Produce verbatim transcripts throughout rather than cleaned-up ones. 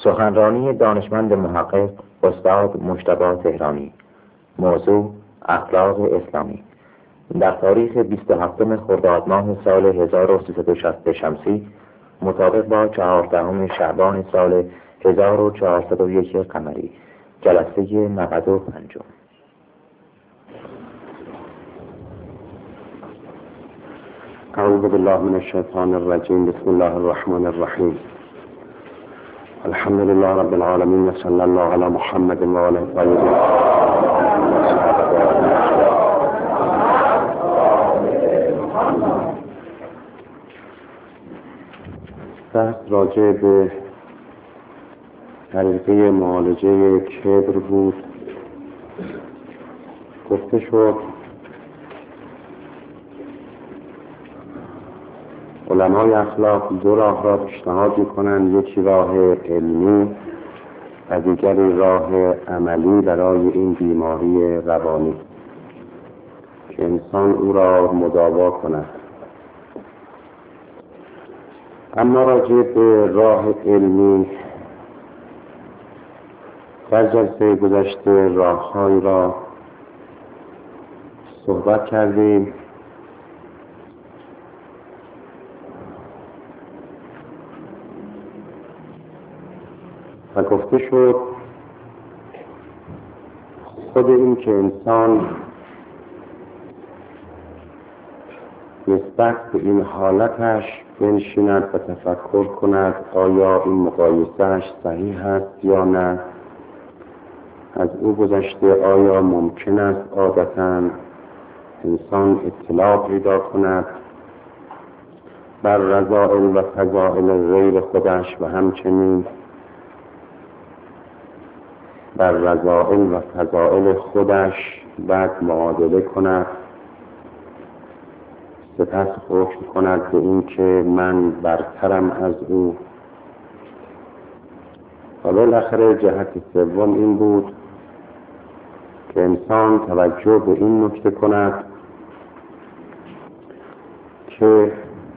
سخنرانی دانشمند محقق استاد مجتبی تهرانی. موضوع اخلاق اسلامی. در تاریخ بیست و هفتم خرداد ماه سال هزار و سیصد و شصت شمسی مطابق با چهاردهم شعبان سال هزار و چهارصد و یک قمری. جلسه نود و پنج. اعوذ بالله من الشیطان الرجیم. بسم الله الرحمن الرحیم. الحمد لله رب العالمین و صلی الله علی محمد و آله الطاهرین. بحث راجع به طریقه معالجه کبر بود. گفته شد علمای اخلاق دو راه را پیشنهاد می‌کنند، یکی راه علمی و دیگری راه عملی برای این بیماری روانی که انسان او را مداوا کند. اما راجع به راه علمی در جلسه گذشته راه‌هایی را صحبت کردیم و گفته شد خود این که انسان نسبت به این حالتش بنشیند و تفکر کند آیا این مقایسهش صحیح است یا نه، از او گذشته آیا ممکن است عادتاً انسان اطلاع پیدا کند بر رذائل و فضائل غیر خودش و همچنین بر رذائل و فضائل خودش بعد معادله کند، سپس حکم کند به این که من برترم از او. و بالاخره جهت سوم این بود که انسان توجه به این نکته کند که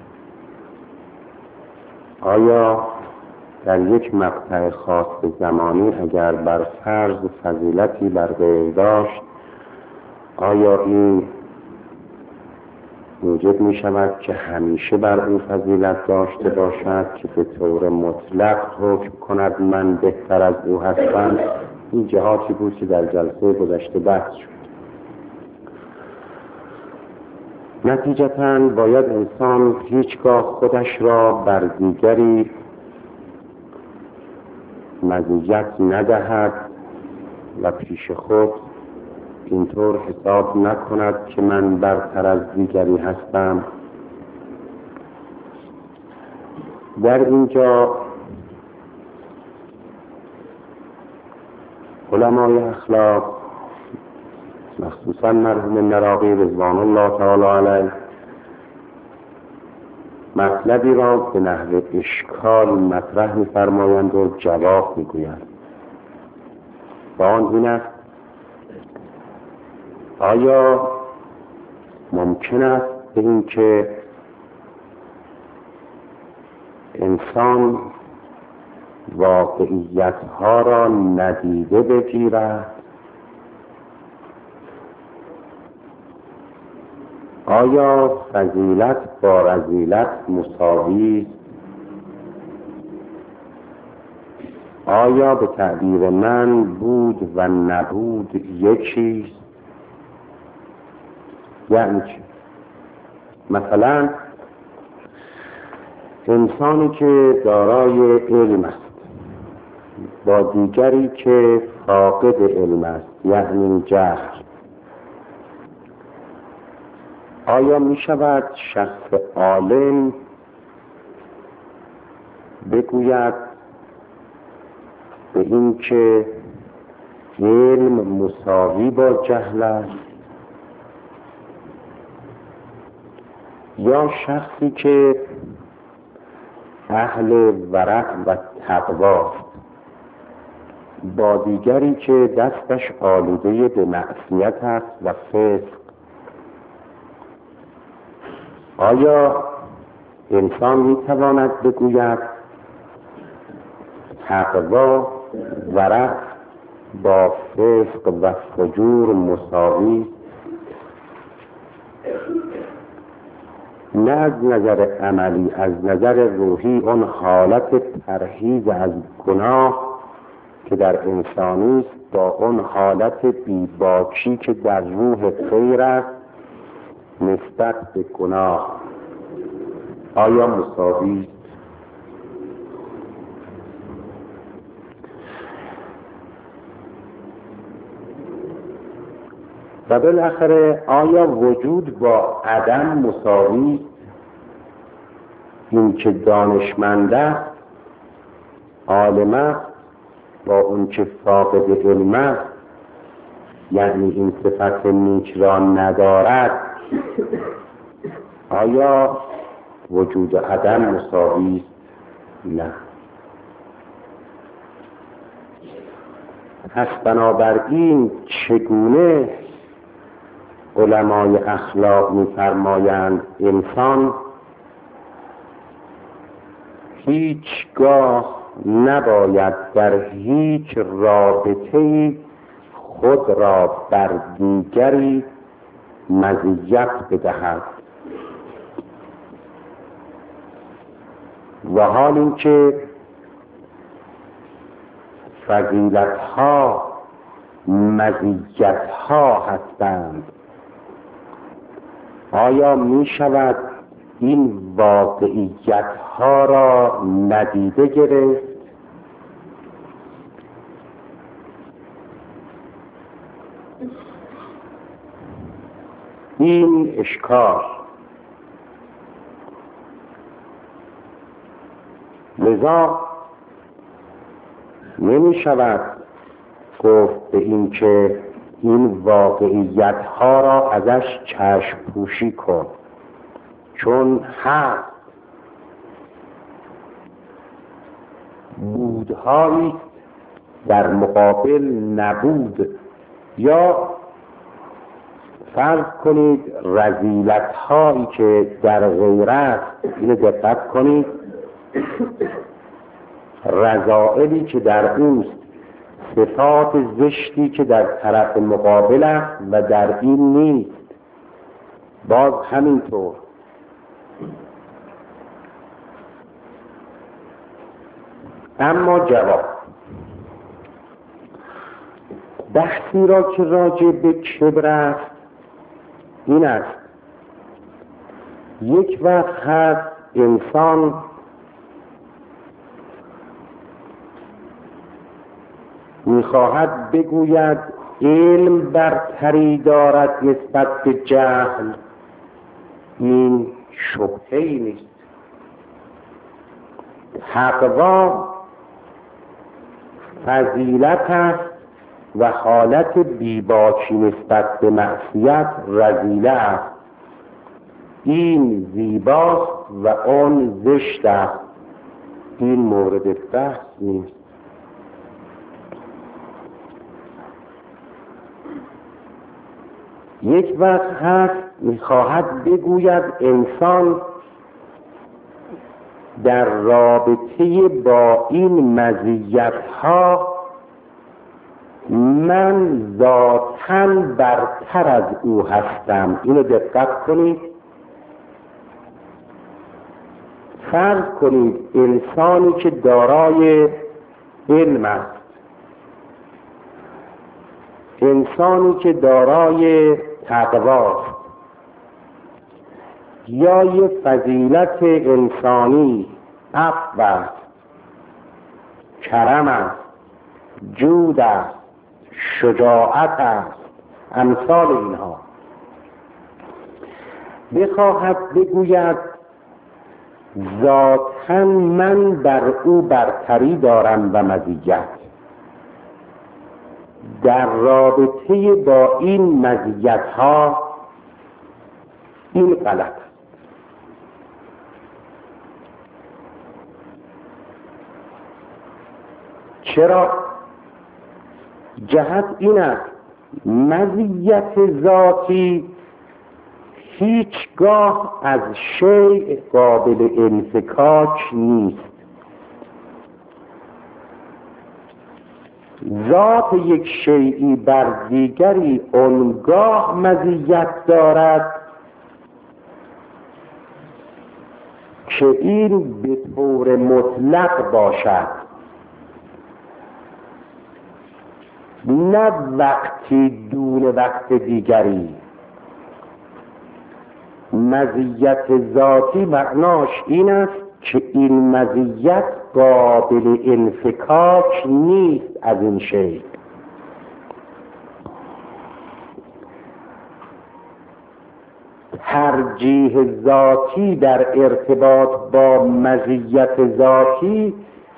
آیا در یک مقطع خاص زمانی اگر بر فرض فضیلتی بر غیر داشت، آیا این موجب می شود که همیشه بر او فضیلت داشته باشد که به طور مطلق حکم کند من بهتر از او هستم؟ این جهاتی بود که در جلسه گذشته بحث شد. نتیجتاً باید انسان هیچگاه خودش را بر دیگری مزیت ندهد و پیش خود اینطور حساب نکند که من برتر از دیگری هستم. در اینجا علمای اخلاق مخصوصا مرحوم نراقی رضوان الله تعالی علیه مطلبی را به نحو اشکال مطرح می‌فرمایند و جواب می‌گویند. و آن این است: آیا ممکن است به این که انسان واقعیت‌ها را ندیده بگیرد؟ آیا فضیلت با رذیلت مساوی است؟ آیا به تعبیر من بود و نبود یکی است؟ یعنی چه؟ مثلا انسانی که دارای علم است با دیگری که فاقد علم است یعنی جهل، آیا می شود شخص عالم بگوید به این که علم مساوی با جهل است؟ یا شخصی که اهل ورع و تقوا با دیگری که دستش آلوده به معصیت است و فسق، آیا انسان میتواند بگوید تقوا ورع با فسق و فجور مساوی، نه از نظر عملی، از نظر روحی اون حالت پرهیز از گناه که در انسانی است با اون حالت بیباکی که در روح غیر است نسبت به گناه آیا مساوی است؟ و بالاخره آیا وجود با عدم مساوی است؟ این که دانشمند است عالم است با اون که فاقد علم است، یعنی این صفت نیک را ندارد، آیا وجود و عدم مساوی است؟ نه. پس بنابراین چگونه علمای اخلاق می‌فرمایند انسان هیچگاه نباید در هیچ رابطه‌ای خود را بر دیگری مزیت بدهد، و حال این که فضیلت‌ها مزیت‌ها هستند، آیا می شود این واقعیت‌ها را ندیده گرفت؟ این اشکال. لذا نمی شود گفت به این که این واقعیت ها را ازش چشم پوشی کن، چون هست بودهایی در مقابل نبود، یا فرض کنید رذیلت هایی که در غیر است، اینو دقت کنید، رذائلی که در اوست، صفات زشتی که در طرف مقابل است و در این نیست، باز همینطور. اما جواب بحثی را که راجع به کبر است این است، یک وقت هست انسان میخواهد بگوید علم برتری دارد نسبت به جهل، این شبهه‌ای نیست. تقوا فضیلت است و حالت بیباکی نسبت به معصیت رذیله است. این زیباست و آن زشت است، این مورد بحث نیست. یک وقت هست میخواهد بگوید انسان در رابطه با این مزیت‌ها من ذاتاً برتر از او هستم. اینو دقت کنید. فرض کنید انسانی که دارای علم است، انسانی که دارای تقواست، یا یه فضیلت انسانی عفو است، کرم است، جود است، شجاعت است، امثال اینها، بخواهد بگوید ذاتاً من بر او برتری دارم و مزیت، در رابطه با این مزیت‌ها این غلط است. چرا؟ جهت این است مزیت ذاتی هیچگاه از شیء قابل انفکاک نیست. ذات یک شیئی بر دیگری آنگاه مزیت دارد که این به طور مطلق باشد، نه وقتی دون وقت دیگری. مزیت ذاتی معناش این است که این مزیت قابل انفکاک نیست از این شیء. ترجیح ذاتی در ارتباط با مزیت ذاتی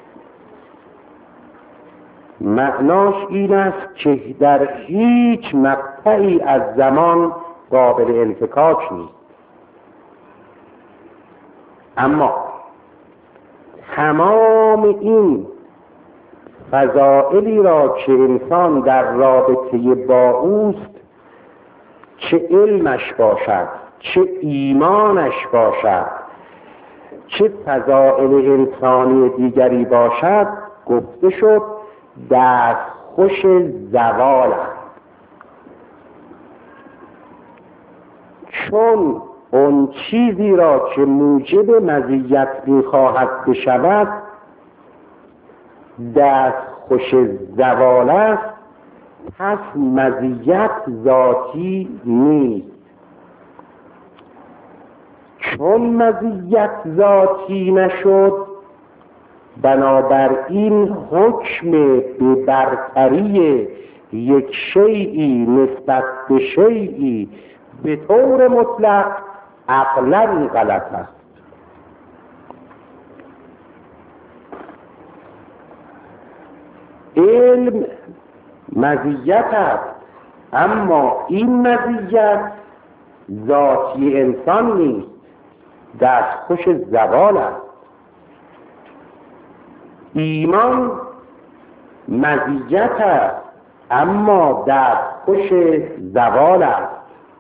معناش این است که در هیچ مقطعی از زمان قابل انفکاک نیست. اما تمام این فضائلی را که انسان در رابطه با اوست، چه علمش باشد، چه ایمانش باشد، چه فضائل انسانی دیگری باشد، گفته شد دستخوش زوال است. چون اون چیزی را که موجب مزیت می‌خواهد بشود دستخوش زوال است، پس مزیت ذاتی نیست. چون مزیت ذاتی نشد، بنابراین حکم به برتری یک شیئی نسبت به شیئی به طور مطلق عقلاً غلط است. علم مزیت است، اما این مزیت ذاتی انسان نیست، دستخوش زوال است. ایمان مزیت است، اما دستخوش زوال است.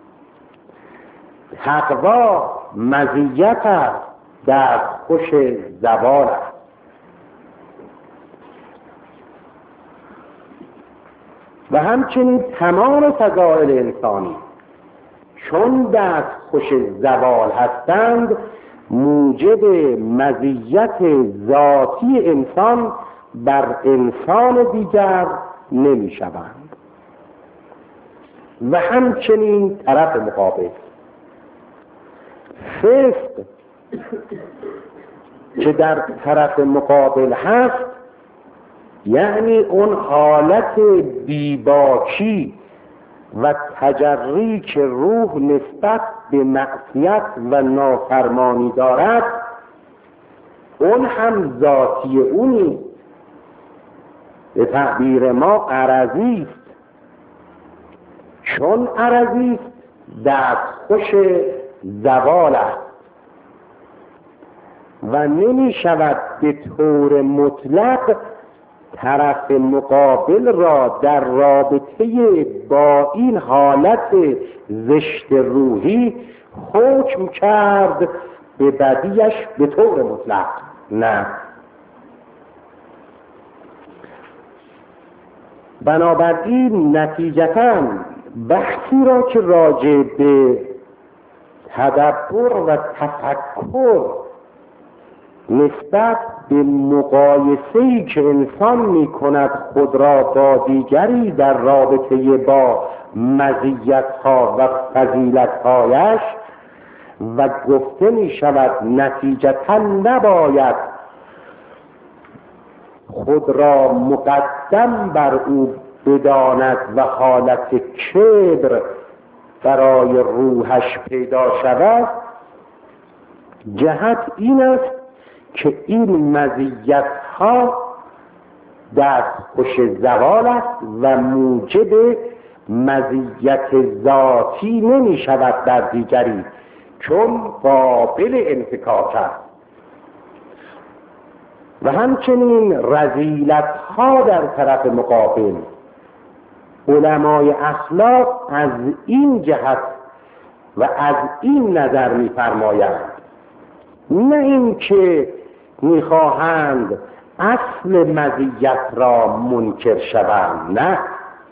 تقوا مزیت است، دستخوش زوال است. و همچنین تمام فضائل انسانی چون دستخوش زوال هستند، موجب مزیت ذاتی انسان بر انسان دیگر نمی شوند. و همچنین طرف مقابل فسق که در طرف مقابل هست، یعنی اون حالت بیباکی و تجری که روح نسبت به معصیت و نافرمانی دارد، اون هم ذاتی اونی، به تعبیر ما عرضی است. چون عرضی است دستخوش زوال است و نمی شود به طور مطلق طرف مقابل را در رابطه با این حالت زشت روحی حکم کرد به بدیش به طور مطلق. نه. بنابراین نتیجتاً بحثی را که راجع به تدبر و تفکر نسبت به مقایسه‌ای که انسان می کند خود را با دیگری در رابطه با مزیت‌ها و فضیلت‌هایش، و گفته می شود نتیجتاً نباید خود را مقدم بر او بداند و حالت کبر برای روحش پیدا شود. جهت این است که این مزیت ها دستخوش زوال است و موجب مزیت ذاتی نمی شود در دیگری، چون قابل انفکاک است. و همچنین رذیلت ها در طرف مقابل، علمای اخلاق از این جهت و از این نظر می فرمایند، نه این که میخواهند اصل مزیت را منکر شوند. نه،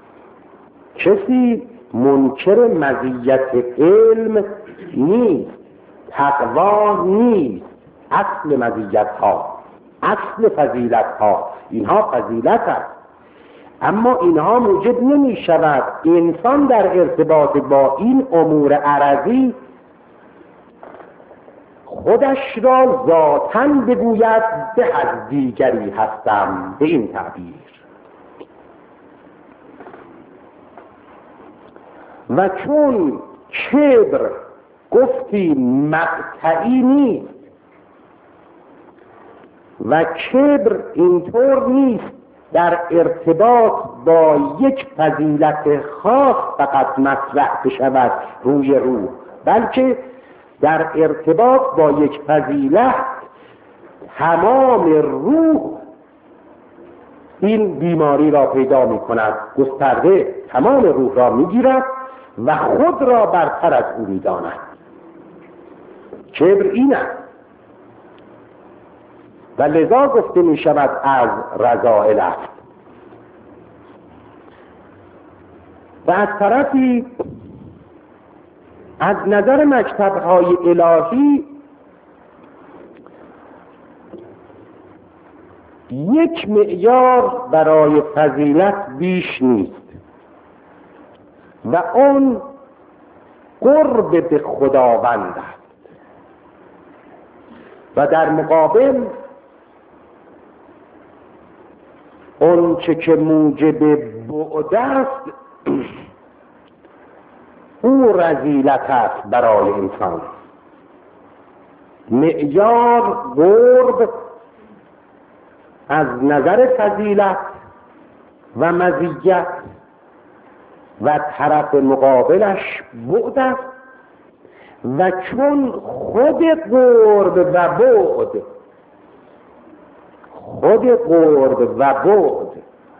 کسی منکر مزیت علم نیست، تقوا نیست. اصل مزیت ها، اصل فضیلت ها، اینها فضیلت است، اما اینها موجب نمی شود انسان در ارتباط با این امور عرضی خودش را ذاتاً بگوید به از دیگری هستم، به این تعبیر. و چون کبر گفتی مقطعی نیست و کبر اینطور نیست در ارتباط با یک فضیلت خاص فقط مطرح بشود روی روح، بلکه در ارتباط با یک فضیلت تمام روح این بیماری را پیدا می کند، گسترده تمام روح را می گیرد و خود را برتر از او می داند. کبر این است و لذا گفته می شود از رذائل است. و از طرفی از نظر مکتب‌های الهی یک معیار برای فضیلت بیش نیست و اون قرب به خداوند است و در مقابل اون چه که موجب بعد است او رذیلت است برای انسان. معیار قرب از نظر فضیلت و مزیت و طرف مقابلش بعد است و چون خود قرب و بعد خود قرب و بعد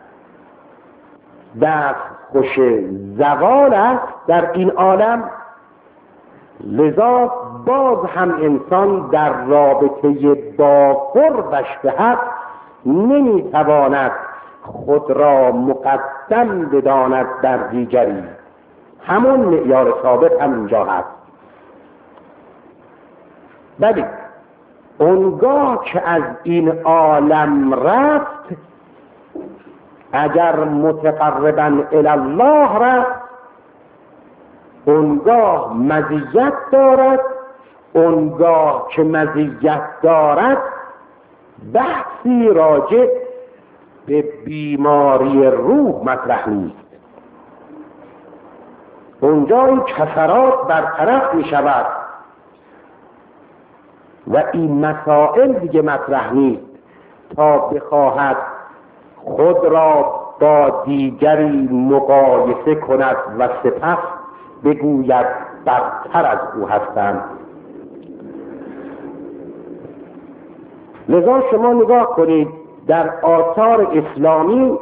دست خوش زوال است در این عالم، لذا باز هم انسان در رابطه با قربش به حق نمیتواند خود را مقدم بداند در دیگری. همون معیار ثابت هم اینجا هست. بلی اونگاه که از این عالم رفت، اگر متقربا الی الله رفت، اونگاه مزیت دارد. اونگاه که مزیت دارد بحثی راجع به بیماری روح مطرح نیست. اونجا این کسرات برطرف می شود و این مسائل دیگه مطرح نیست تا بخواهد خود را با دیگری مقایسه کند و سپس بگوید برتر از او هستند. لذا شما نگاه کنید در آثار اسلامی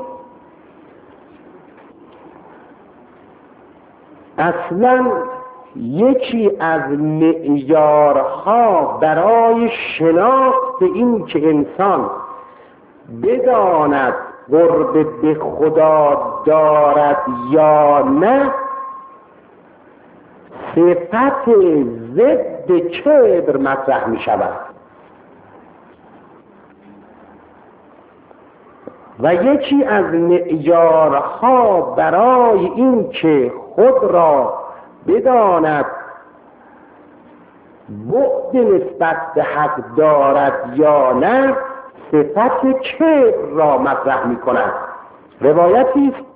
اصلا یکی از معیارها برای شناخت این که انسان بداند قرب به خدا دارد یا نه صفت ضد کبر مطرح می شود و یکی از معیارها برای این که خود را بداند بعد نسبت به حق دارد یا نه صفت کبر را مطرح می کند. روایتی است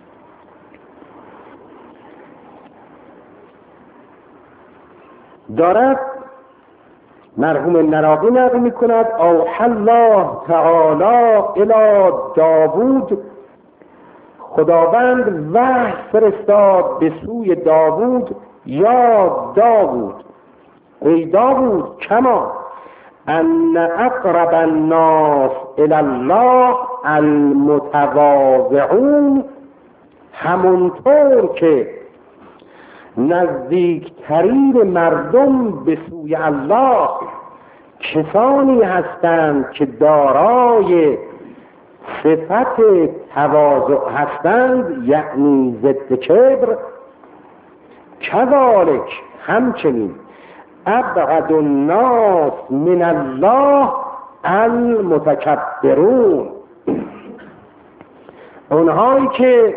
دارد مرحوم نراقی نقل می کند اوحی الله تعالی الی داوود، خداوند وحی فرستاد به سوی داوود، یا داوود ای داوود کما ان اقرب الناس الی الله المتواضعون، همونطور که نزدیکترین مردم به سوی الله کسانی هستند که دارای صفت تواضع هستند، یعنی ضد کبر، کذالک همچنین ابعد الناس من الله المتکبرون، اونهایی که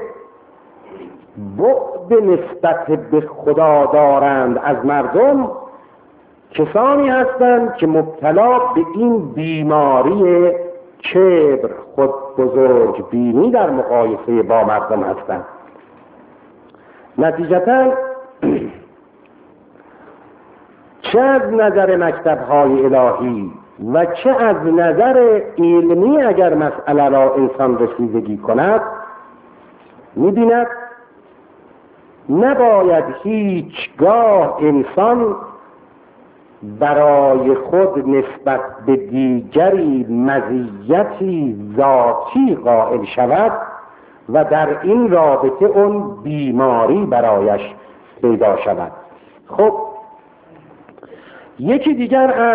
بعد نسبت به خدا دارند از مردم، کسانی هستند که مبتلا به این بیماری کبر، خود بزرگ بینی در مقایسه با مردم هستند. نتیجتاً چه از نظر مکتب‌های الهی و چه از نظر علمی اگر مسئله را انسان رسیدگی کند، می‌بیند نباید هیچگاه انسان برای خود نسبت به دیگری مزیتی ذاتی قائل شود و در این رابطه اون بیماری برایش پیدا شود. خب یکی دیگر از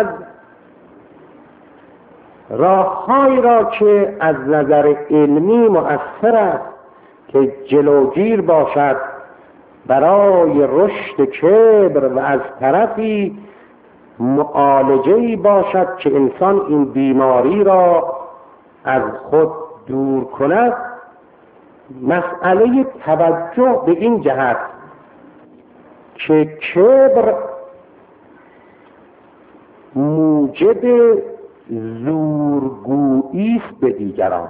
راه‌هایی را که از نظر علمی مؤثر است که جلوگیر باشد برای رشد کبر و از طرفی معالجه‌ای باشد که انسان این بیماری را از خود دور کند، مسئله توجه به این جهت که کبر موجب زورگویی است به دیگران.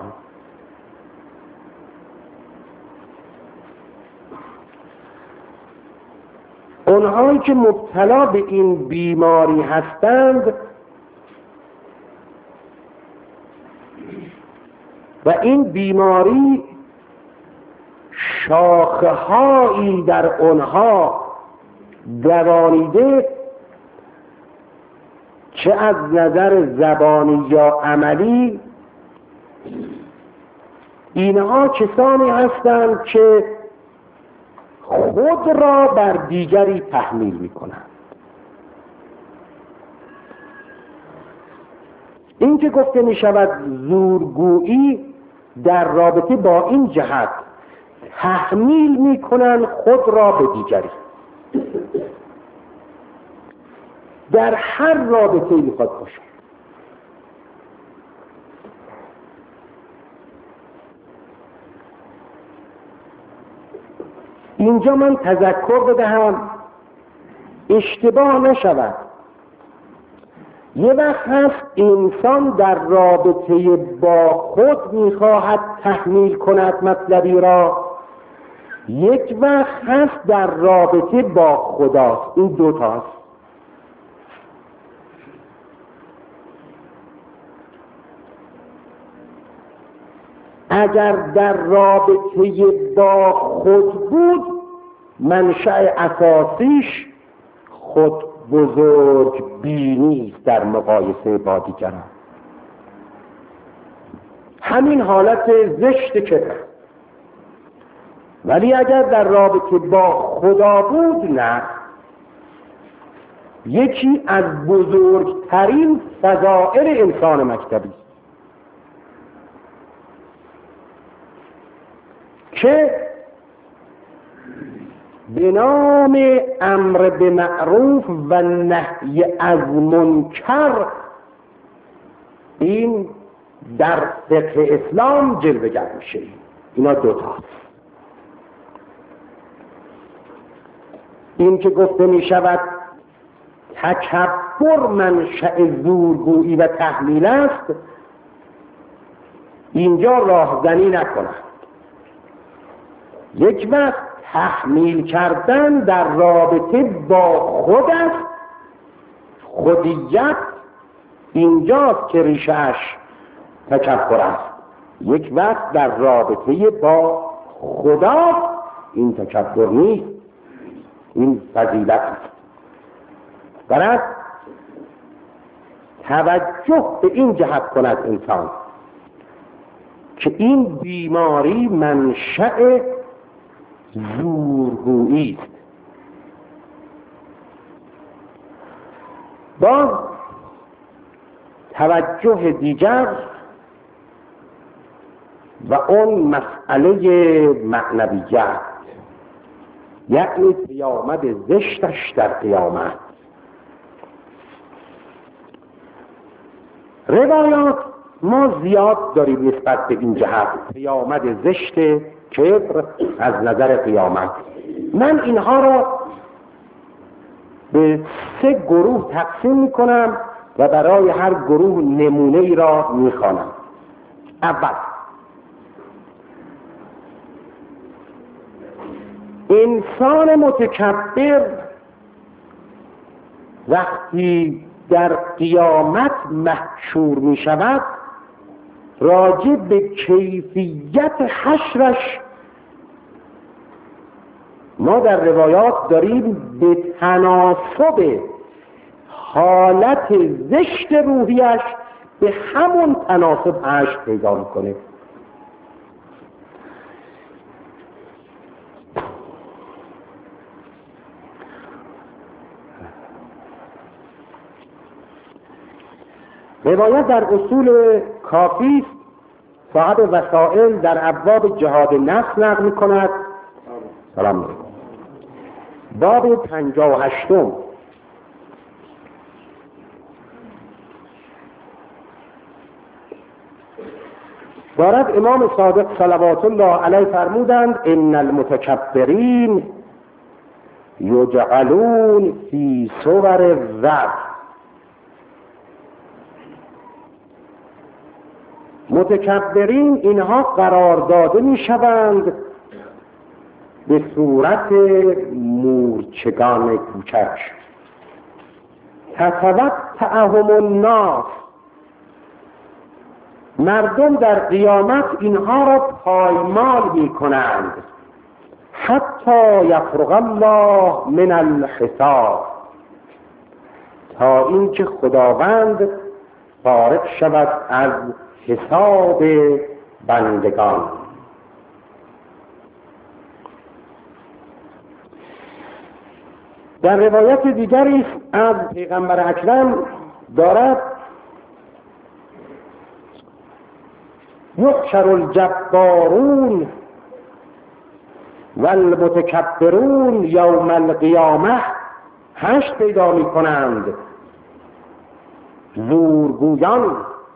اونهایی که مبتلا به این بیماری هستند و این بیماری شاخه‌هایی در اونها دوانیده، چه از نظر زبانی یا عملی، اینها کسانی هستند که خود را بر دیگری تحمیل می کنند. این که گفته می شود زورگویی در رابطه با این جهت تحمیل می کنند خود را به دیگری، در هر رابطه می خواهد باشد. اینجا من تذکر بدهم اشتباه نشود. یه وقت هست انسان در رابطه با خود میخواهد تحمیل کند مطلبی را، یک وقت هست در رابطه با خداست. این دوتاست. اگر در رابطه با خود بود، منشأ اساسیش خود بزرگ بینی است در مقایسه با دیگران. همین حالت زشت که، ولی اگر در رابطه با خدا بود، نه، یکی از بزرگترین فضائل انسان مکتبی که به نام امر به معروف و نهی از منکر این در فقه اسلام جلوه‌گر میشه. اینا دوتاست. این که گفته می شود تکبر منشأ زورگویی و تحمیل است، اینجا راهزنی نکنند. یک وقت تحمیل کردن در رابطه با خود است، خودیت اینجاست که ریشه‌اش تکبر است. یک وقت در رابطه با خدا این تکبر نیست، این فضیلت است. برای توجه به این جهت کند انسان که این بیماری منشأ زورگویی است. باز توجه دیگر و اون مسئله معنویت، یعنی پیامد زشتش در قیامت. روایات ما زیاد داریم نسبت به این جهت، پیامد زشت کبر از نظر قیامت. من اینها را به سه گروه تقسیم میکنم و برای هر گروه نمونه ای را میخوانم. اول، انسان متکبر وقتی در قیامت محشور می شود، راجع به کیفیت حشرش ما در روایات داریم به تناسب حالت زشت روحیش به همون تناسب حشر پیدا میکنه. روایت در اصول کافی صاحب وسائل در ابواب جهاد نفس نقل می‌کند. سلام علیکم. باب پنجاه و هشتم. دارد امام صادق صلوات الله علیه فرمودند: ان المتکبرین یجعلون فی صور الذر. متکبرین اینها قرار داده می شوند به صورت مورچگان کوچک. تتوطئهم الناس، مردم در قیامت اینها را پایمال می کنند حتی یفرغ الله من الحساب، تا اینکه خداوند فارغ شود از حساب بندگان. در روایت دیگری از پیغمبر اکرم دارد: یحشر الجبارون و المتکبرون یوم القیامه. حشر پیدا می کنند زورگویان،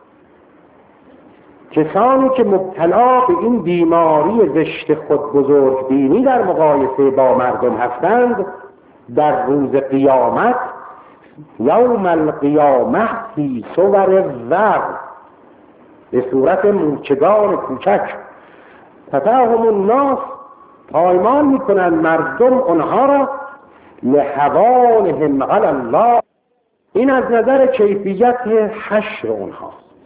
کسانی که مبتلا به این بیماری زشت خود بزرگ بینی در مقایسه با مردم هستند، در روز قیامت یوم القیامه فی صور الذر، به صورت مورچگان کوچک. تتهم الناس، پایمان میکنند مردم آنها را لهوانهم علی الله. این از نظر کیفیت حشر آنها.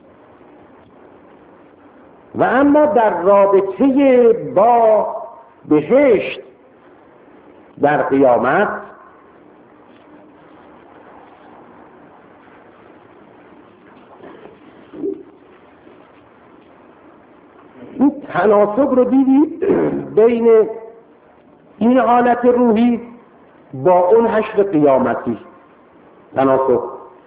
و اما در رابطه با بهشت در قیامت، این تناسب رو دیدید بین این حالت روحی با اون حشر قیامتی. تناسب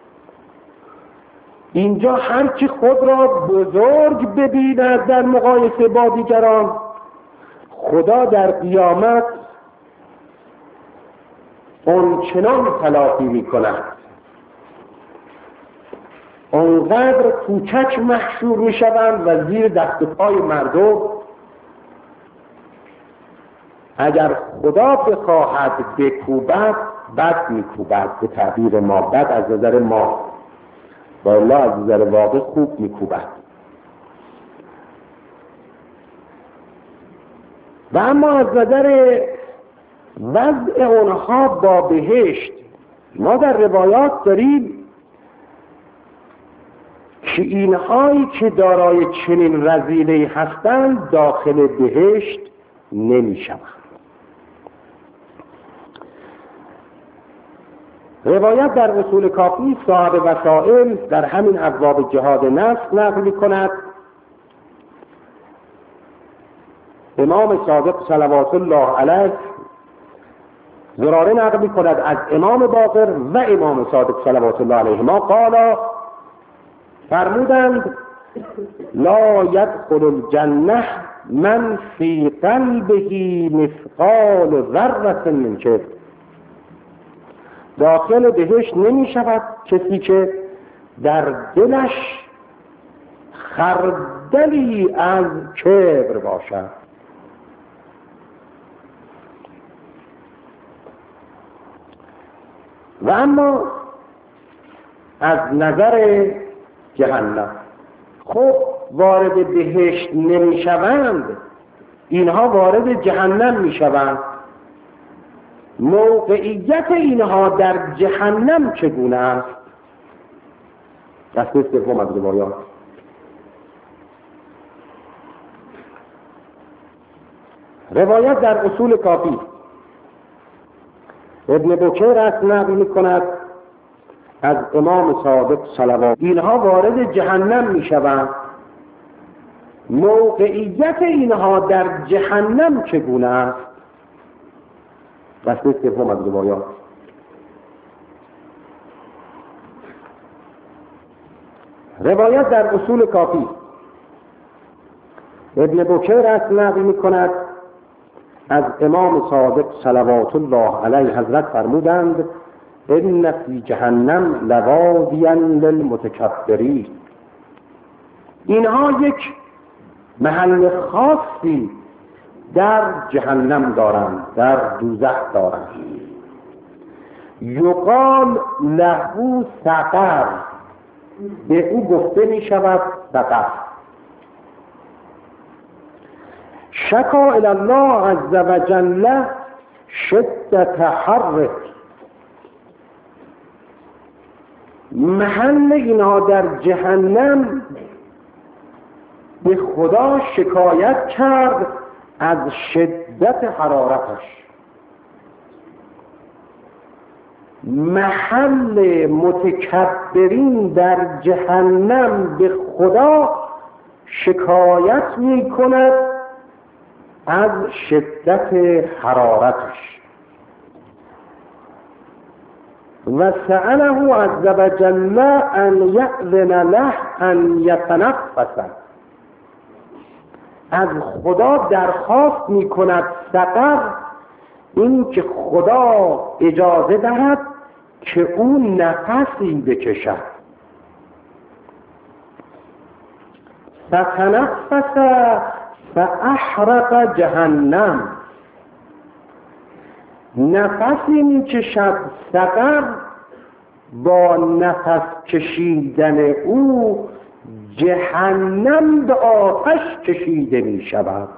اینجا هرچی خود را بزرگ ببیند در مقایسه با دیگران، خدا در قیامت اون چنان تلافی می کند، اونقدر کوچک محشور می شوند و زیر دست و پای مردم. اگر خدا بخواهد بکوبد، بد می کوبد. به تعبیر ما بد از نظر ما، با الله از نظر واقع خوب می کوبد. و اما از نظر وضع اونها با بهشت، ما در روایات داریم که اینهایی که دارای چنین رذیله‌ای هستند داخل بهشت نمی شوند. روایت در اصول کافی صاحب وسائل در همین ابواب جهاد نفس نقل می کند: امام صادق صلوات الله علیه زراره نقل می کند از امام باقر و امام صادق صلوات الله علیهما قالا: فرمودند لا یدخل الجنه من فی قلبه مثقال ذره من کبر. داخل بهشت نمی شود کسی که در دلش خردلی از کبر باشد. و اما از نظر جهنم، خب وارد بهشت نمی شوند، اینها وارد جهنم می شوند. موقعیت اینها در جهنم چگونه است؟ دسته سوم از روایات. روایت در اصول کافی ابن بکیر از نقل می کند از امام صادق صلوات اینها وارد جهنم می شوند. موقعیت اینها در جهنم چگونه است؟ دسته سوم از روایات. روایت در اصول کافی ابن بکیر از نقل می کند از امام صادق صلوات الله علیه حضرت فرمودند ان فی جهنم لوادیا للمتکبرین. اینها یک محل خاصی در جهنم دارند، در دوزخ دارند. یقال له سقر، به او گفته می شود سقر. شکا الی الله عز وجل شدت حرک. محل اینها در جهنم به خدا شکایت کرد از شدت حرارتش. محل متکبرین در جهنم به خدا شکایت می کند از شدت حرارتش. و سأله عز وجل ان یأذن له ان یتنفس. از خدا درخواست می کند سقر این که خدا اجازه دهد که او نفسی بکشد. فتنفس فاحرق جهنم. نفسی می کشد سقر، با نفس کشیدن او جهنم به آتش کشیده می شود.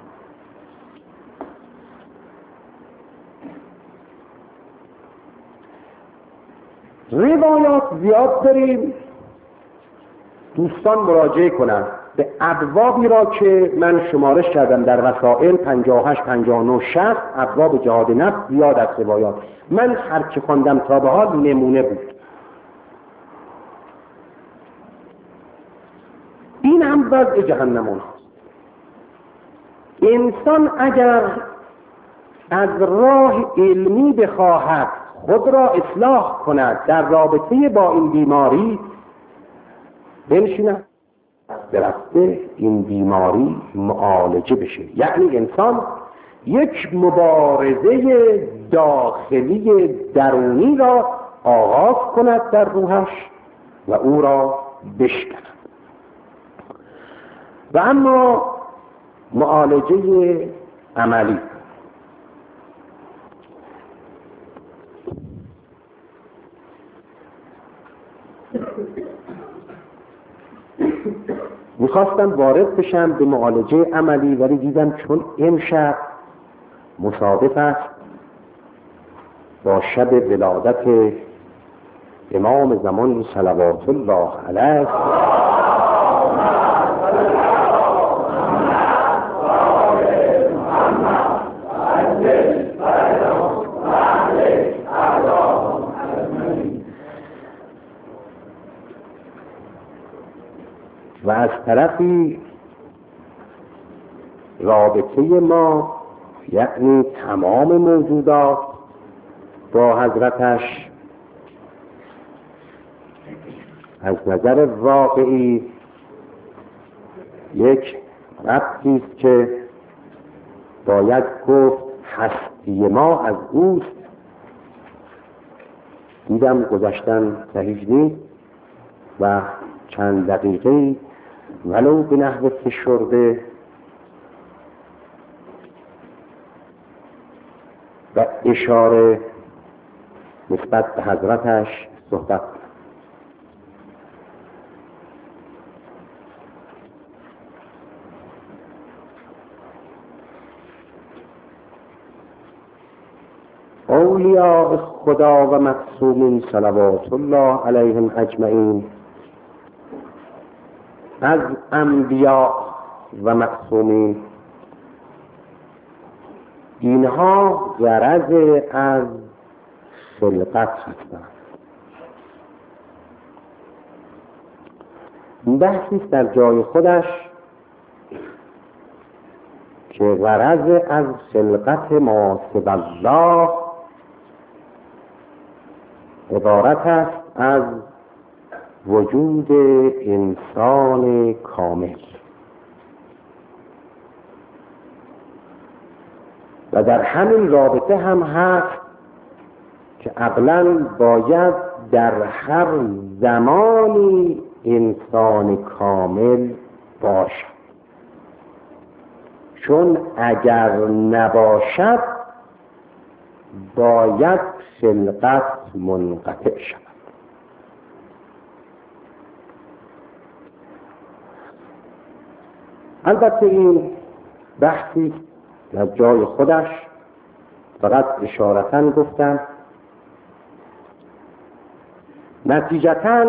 روایات زیاد داریم، دوستان مراجعه کنند به ابوابی را که من شمارش کردم در وسائل پنجاه و هشت پنجاه و نه شصت. ابواب جهاد نفس زیاد از روایات، من هر چه خواندم تا به حال نمونه بود. این هم وضع جهنم هست. انسان اگر از راه علمی بخواهد خود را اصلاح کند در رابطه با این بیماری، بنشیند درسته این بیماری معالجه بشه. یعنی انسان یک مبارزه داخلی درونی را آغاز کند در روحش و او را بشکند. و اما معالجه عملی، میخواستم وارد بشم به معالجه عملی، ولی دیدم چون امشب مصادف است با شب ولادت امام زمان صلوات الله علیه، و از طرفی رابطه ما یعنی تمام موجودات با حضرتش از نظر واقعی یک ربطی است که باید گفت هستی ما از اوست. دیدم گذشتن صحیح نیست و چند دقیقه ولو به نحو فشرده و اشاره نسبت به حضرتش صحبت کنم. اولیاء خدا و معصومین صلوات الله علیهم اجمعین از انبیاء و معصومین، اینها غرض از خلقت هستند. بحثی در جای خودش که غرض از خلقت ما سوی الله عبارت است از وجود انسان کامل و در همین رابطه هم هست که عقلاً باید در هر زمانی انسان کامل باشد، چون اگر نباشد باید خلقت منقطع شود. البته این بحثی در جای خودش، فقط اشارتاً گفتم. نتیجتاً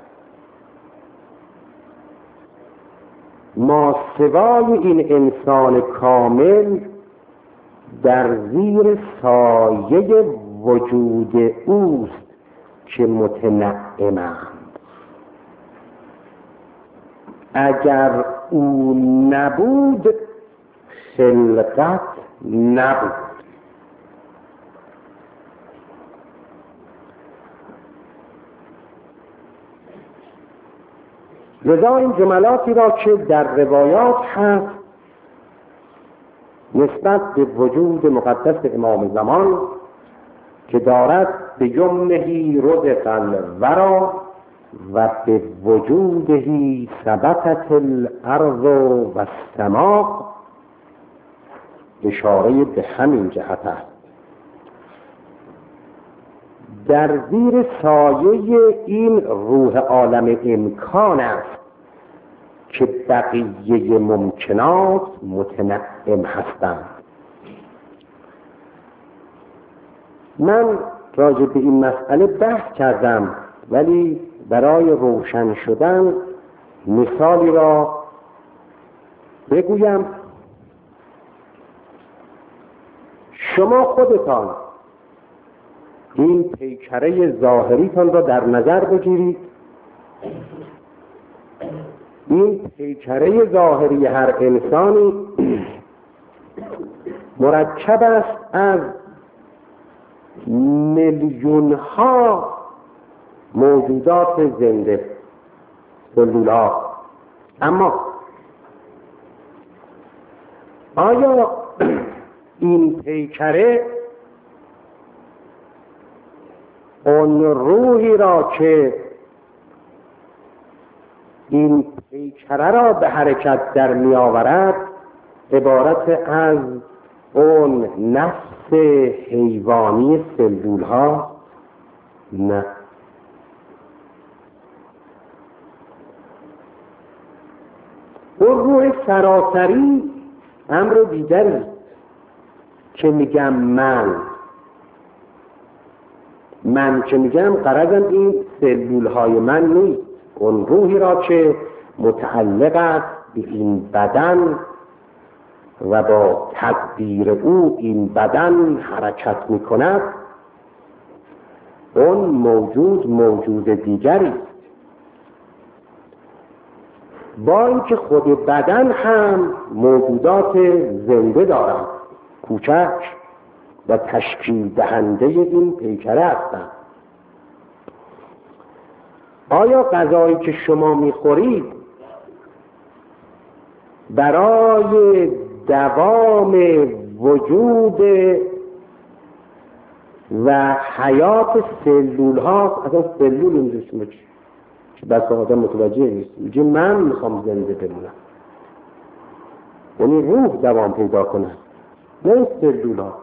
ما سوای این انسان کامل در زیر سایه وجود اوست که متنعمند. اگر او نبود خلقت نبود. لذا این جملاتی را که در روایات هست نسبت به وجود مقدس امام زمان که دارد به جملهی رزق الورا و به وجودهی ثبتت الارض و السماء، اشاره به همین جهت است. در زیر سایه این روح عالم امکان است که بقیه ممکنات متنعم هستند. من راجع به این مسئله بحث کردم، ولی برای روشن شدن مثالی را بگویم. شما خودتان این پیکره ظاهریتان را در نظر بگیرید. این پیکره ظاهری هر انسانی مرکب است از میلیون ها موجودات زنده، سلولات. اما آیا این پیکره اون روحی را که این پیکره را به حرکت در می آورد عبارت از اون نفس حیوانی سلول ها؟ نه. اون روح سراسری امر دیگری که میگم من من که میگم غرضم این سلول های من نیست. اون روحی را که متعلق است به این بدن و با تدبیر او این بدن حرکت میکند، اون موجود موجود دیگری است. با اینکه خود بدن هم موجودات زنده دارد، کوچک و تشکیل دهنده این پیکره هستند. آیا غذایی که شما میخورید برای دوام وجود و حیات سلول هاست؟ اصلا سلول اینجا شما چی؟ بس آدم متوجه نیست. میگه من میخوام زنده بمونم، یعنی روح دوام پیدا کنه، نه سلول ها.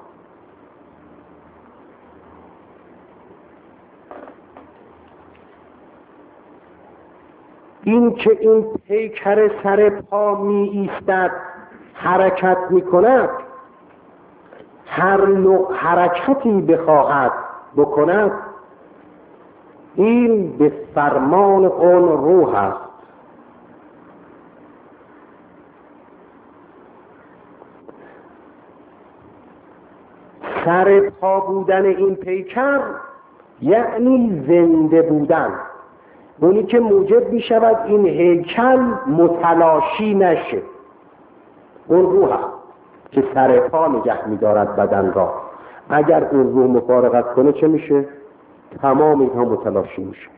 این که این پیکر سر پا می ایستد، حرکت می کند، هر نوع حرکتی بخواهد بکند، این به فرمان اون روح است. سر پا بودن این پیکر یعنی زنده بودن، اونی که موجب می شود این هیکل متلاشی نشه. اون روح است که سر پا نگه می دارد بدن را. اگر اون روح مفارقت کنه چه میشه؟ تمام اینها متلاشی میشه.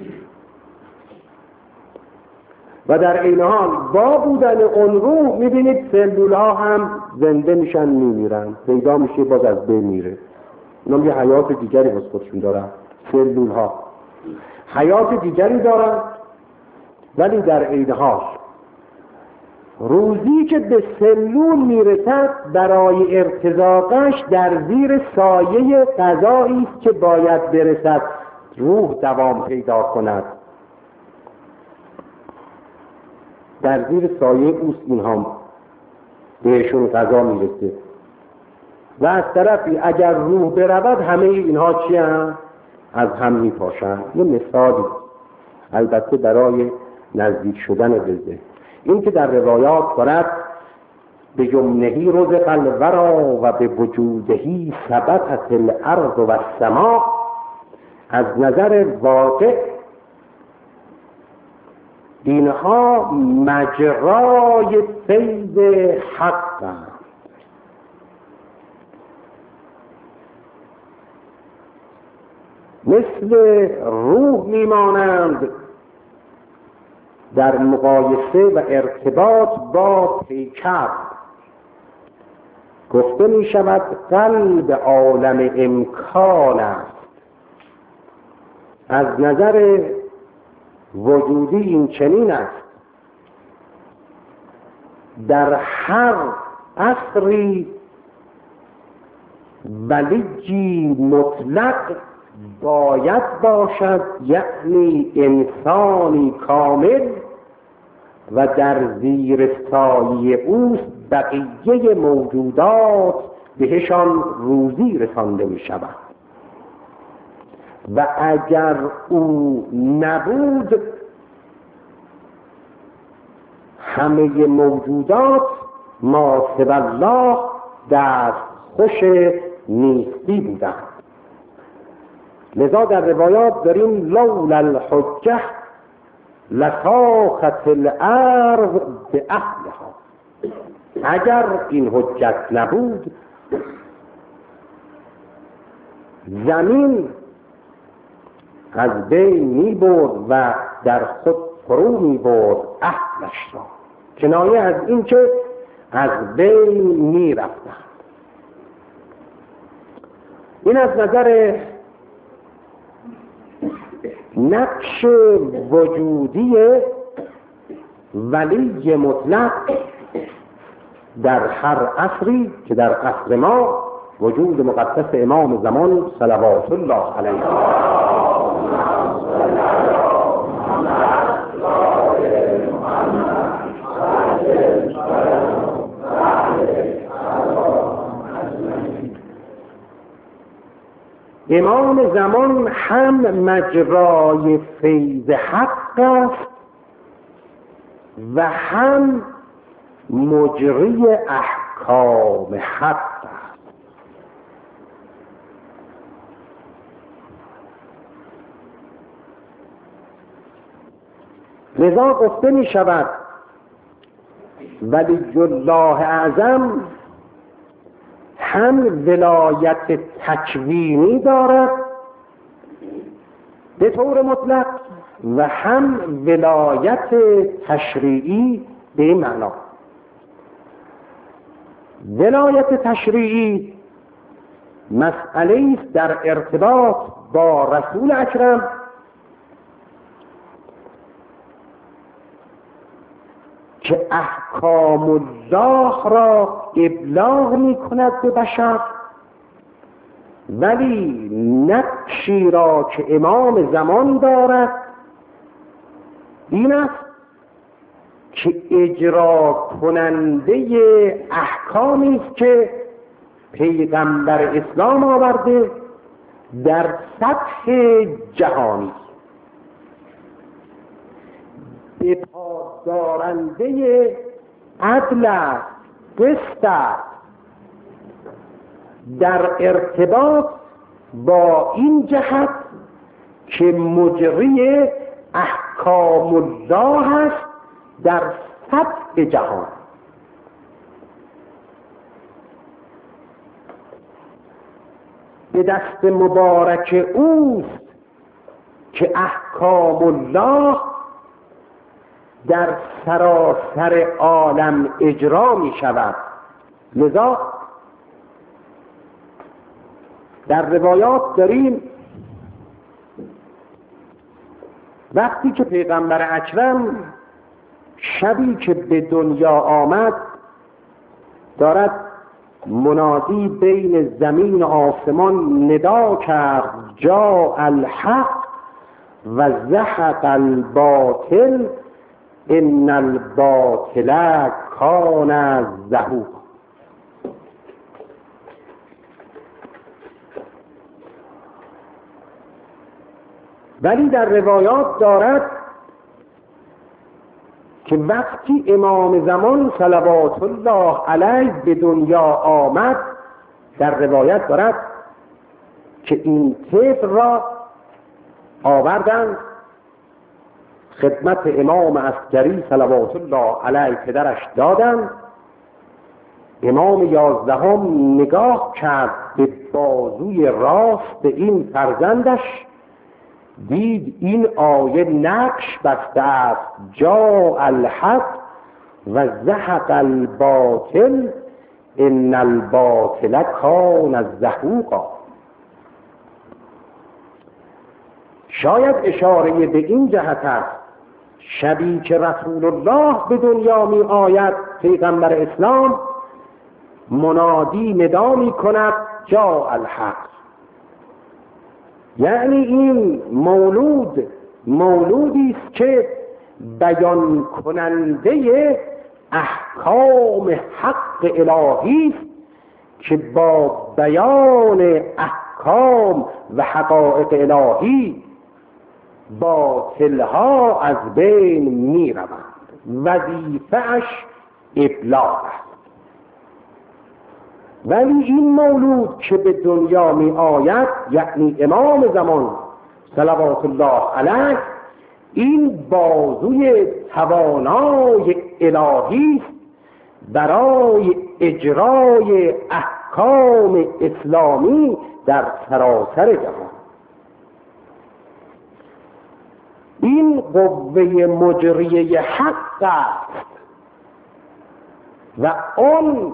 و در این حال با بودن اون روح میبینید سلول ها هم زنده میشن، میمیرن، پیدا میشه باز از بین میره. اونا یه حیات دیگری باز خودشون دارن. سلول ها حیات دیگری دارن، ولی در این حال روزی که به سلول میرسد برای ارتزاقش در زیر سایه غذایی است که باید برسد روح دوام پیدا کند. در زیر سایه اوست اینها بهشون غذا میرسه. و از طرفی اگر روح برود همه اینها چی هم؟ از هم میپاشن. یه مثالی البته برای نزدیک شدن بزه، این که در روایات دارد به جمنهی رزق الورا و به وجودهی ثبتت الارض و السماء، از نظر واقع اینها مجرای فیض حق هستند. مثل روح میمانند در مقایسه و ارتباط با پیکر. گفته می شود قلب عالم امکان است. از نظر وجودی این چنین است، در هر عصری ولیجی مطلق باید باشد، یعنی انسانی کامل و در زیر سایه اوست بقیه موجودات بهشان روزی رسانده می شود. و اگر او نبود همه موجودات ما سوی الله دست خوش نیستی بودند. لذا در روایات داریم لولا الحجه لساخت الارض به اهلها. اگر این حجت نبود زمین از بین می برد و در خود فرو می برد اهلش را، کنایه از این که از بین می رفتند. این از نظر نقش وجودی ولی مطلق در هر عصری که در عصر ما وجود مقدس امام زمان صلوات الله علیه امام زمان هم مجرای فیض حق است و هم مجری احکام حق است. لذا گفته می شود ولی الله اعظم هم ولایت تکوینی دارد به طور مطلق و هم ولایت تشریعی به این معنا. ولایت تشریعی مسئله است در ارتباط با رسول اکرم که احکام الله را ابلاغ می کند به بشر، ولی نقشی را که امام زمان دارد این است که اجرا کننده احکامی است که پیغمبر اسلام آورده در سطح جهانی، به پاسدارنده عدل است، قسط است، در ارتباط با این جهت که مجری احکام الله است در سطح جهان. به دست مبارک اوست که احکام الله در سراسر عالم اجرا می شود. لذا در روایات داریم وقتی که پیغمبر اکرم شبی که به دنیا آمد دارد منادی بین زمین و آسمان ندا کرد جاء الحق و زهق الباطل ان الباطل کان زهوقا. ولی در روایات دارد که وقتی امام زمان صلوات الله علیه به دنیا آمد، در روایت دارد که این طفل را آوردند خدمت امام عسکری صلوات الله علیه پدرش دادند. امام یازدهم نگاه کرد به بازوی راست این فرزندش، دید این آیه نقش بسته است جاء الحق و زهق الباطل ان الباطل کان زهوقا. شاید اشاره به این جهت است شبی که رسول الله به دنیا می آید پیغمبر اسلام منادی ندا می کند جاء الحق، یعنی این مولود مولودی است که بیان کننده احکام حق الهی است که با بیان احکام و حقایق الهی باطلها از بین می روند. وظیفه‌اش ابلاغ است. ولی این مولود که به دنیا می آید یعنی امام زمان صلوات الله علیه، این بازوی توانای الهی است برای اجرای احکام اسلامی در سراسر جهان. این قوه مجریه حق است و آن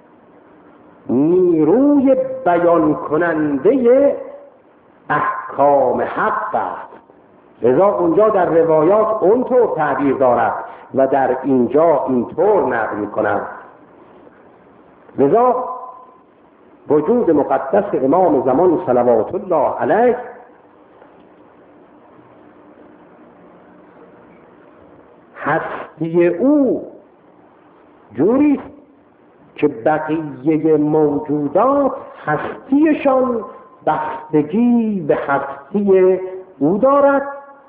نیروی بیان کننده احکام حق است. لذا اونجا در روایات اونطور تعبیر دارد و در اینجا اینطور نقل می‌کند. لذا وجود مقدس امام زمان صلوات الله علیه هستی او جوری که بقیه موجودات هستیشان بستگی به هستی او دارد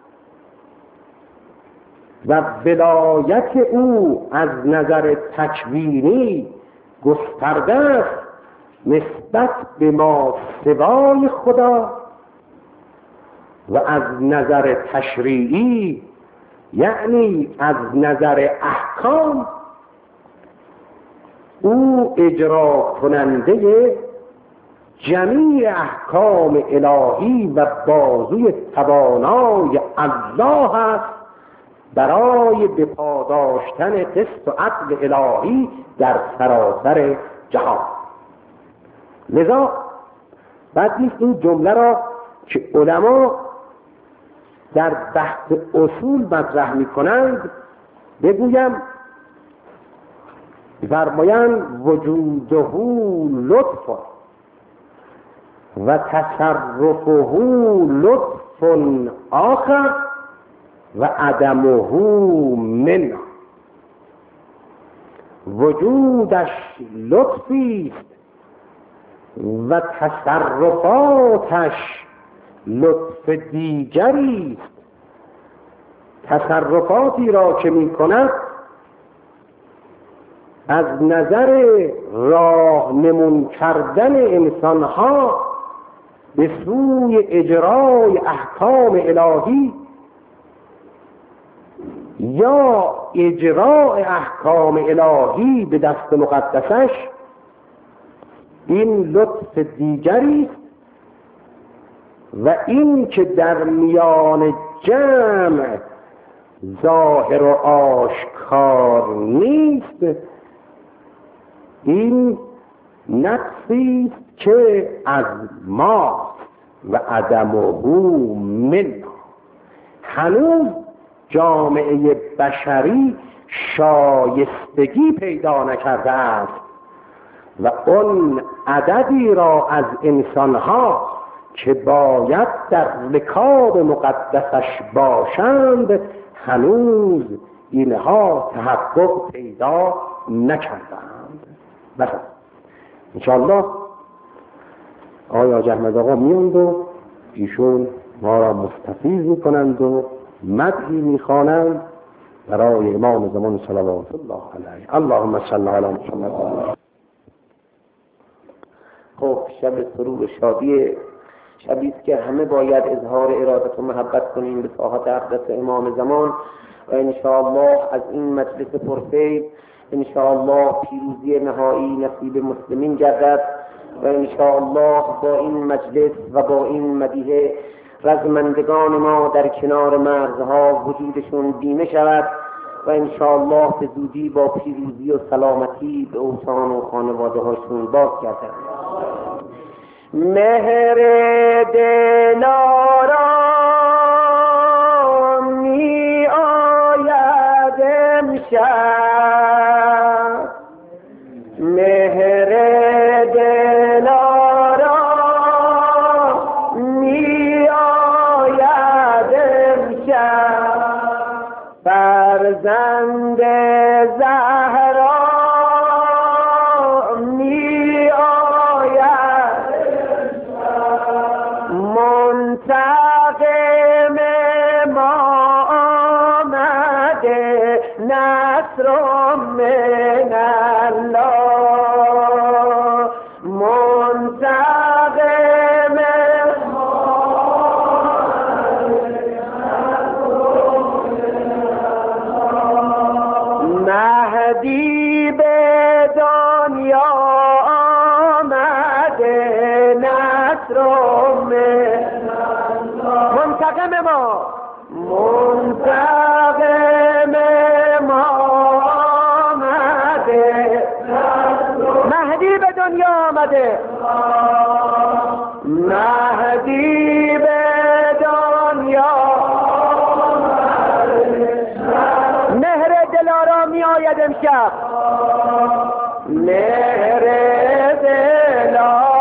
و ولایت او از نظر تکوینی گسترده است نسبت به ما سوای خدا و از نظر تشریعی یعنی از نظر احکام او اجرا کننده جمیع احکام الهی و بازوی توانای الله است برای بپاداشتن قسط و عدل الهی در سراسر جهان. لذا بعد نیست این جمله را که علما در بحث اصول مطرح می کنند بگویم فرمایند وجوده لطف و تصرفه لطف آخر و عدمه من. وجودش لطفی است و تصرفاتش لطف دیگری است. تصرفاتی را که می کند از نظر راهنمون کردن انسانها به سوی اجرای احکام الهی یا اجرای احکام الهی به دست مقدسش، این لطف دیگری است. و این که در میان جمع ظاهر و آشکار نیست، این نقصی است که از ماست و عدمه من. هنوز جامعه بشری شایستگی پیدا نکرده است و اون عددی را از انسانها که باید در رکاب مقدسش باشند هنوز اینها تحقق پیدا نکردند. بس انشاءالله آقای حاج احمد آقا میاند و ایشون ما را مستفیض میکنند و مدحی میخوانند برای امام زمان صلوات الله علیه. اللهم صل علی محمد. خب شب سرور و شادی، شبی است که همه باید اظهار ارادت و محبت کنیم به ساحت اقدس امام زمان و انشاءالله از این مجلس پرفیض انشاءالله پیروزی نهایی نصیب مسلمین گردد و انشاءالله با این مجلس و با این مدیحه رزمندگان ما در کنار مرزها وجودشون بیمه شود و انشاءالله به زودی با پیروزی و سلامتی به اوطان و خانواده هاشون باز گردد. مهر دلارا می آید امشب، مهر دلارا می آید امشب، فرزند زهرا منتقم ما آمده نصر من الله، منتقم ما مهدی به دنیا آمده نصر منتقم ما منتقم ما آمده، مهدی به دنیا آمده، مهدی به دنیا آمده، مهر دلارا می آید امشب، مهر دلارا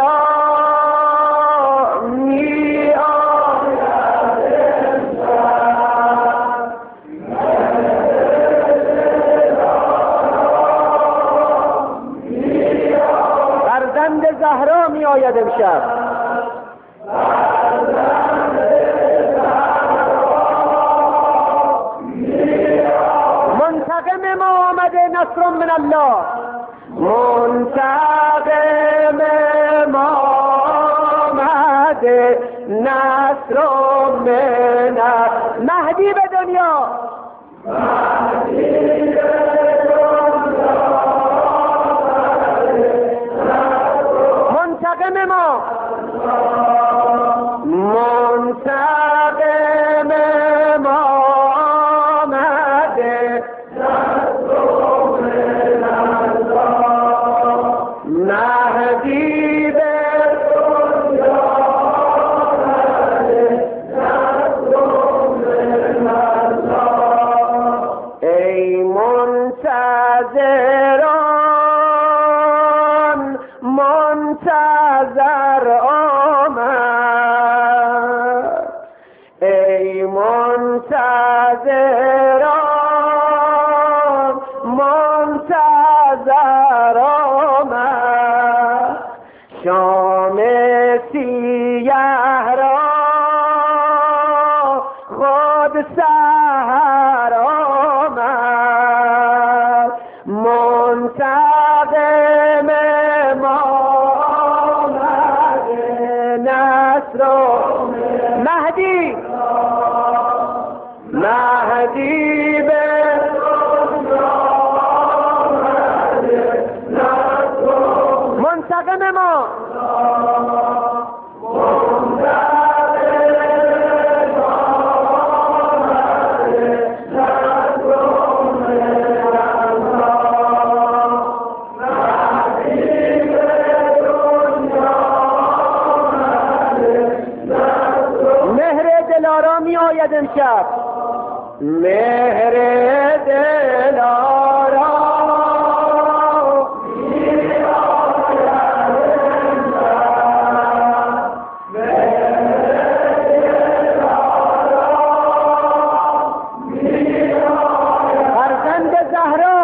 زهرا می آید امشب، منتقم ما آمده نصر من الله، منتقم ما آمده نصر من مهدی به دنیا، مهدی به منتقم ما منتقم مهدی به ای منتظران منتظر آمد ای منتظران منتظر آمد شام سیه را خود سحر آمد منتقم ما آمد نصر مهدی مهدی به منتقم ما می آید امشب مهر دلارام می آید امشب مهر دلارام می آید فرزند زهرا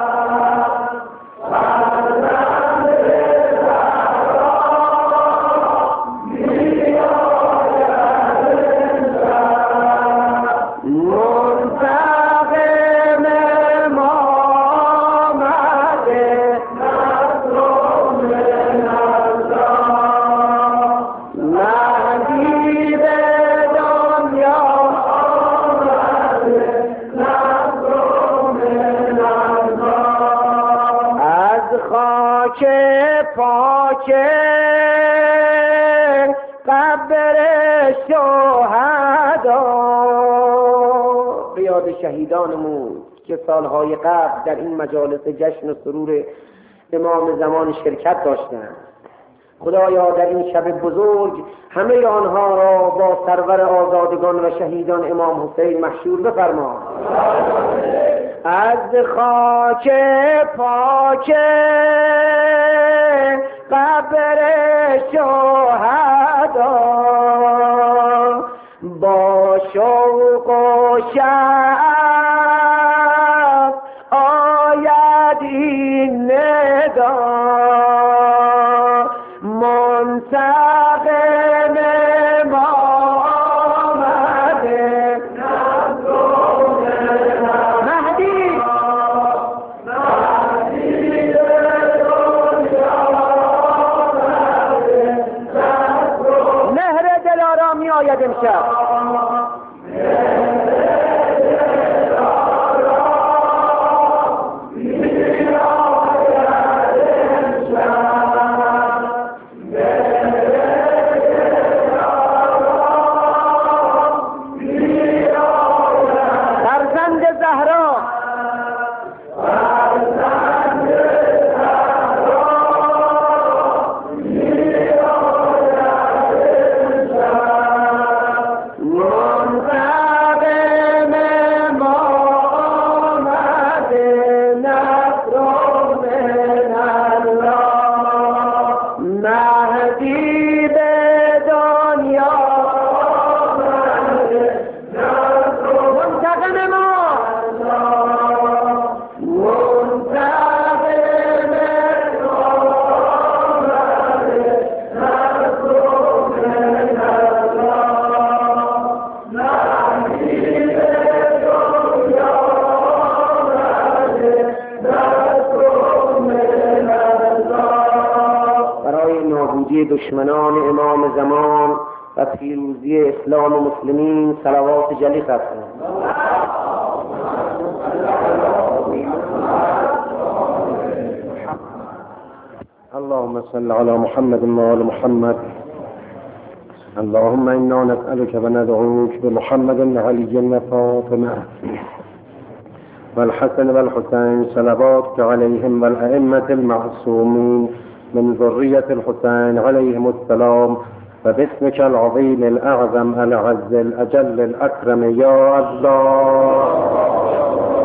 خاک پاک قبر شهدا به یاد شهیدانمون که سالهای قبل در این مجالس جشن و سرور امام زمان شرکت داشتند خدایا در این شب بزرگ همه آنها را با سرور آزادگان و شهیدان امام حسین محشور بفرما از خاک پاک قبر شهدا با شوق و شوق آید این ندا منتقم ما آمده مهدی مهر دلارام می آید امشب دشمنان امام زمان و پیروزی اسلام و مسلمین صلوات جلی خواستند. اللهم صل على محمد وآل محمد. اللهم إنا نسألك وندعوك بمحمد وعلي وفاطمة والحسن والحسين صلواتك عليهم والأئمة المعصومين من ذرية الحسين عليهم السلام، فباسمك العظيم الأعظم الأعز الأجل الأكرم يا الله.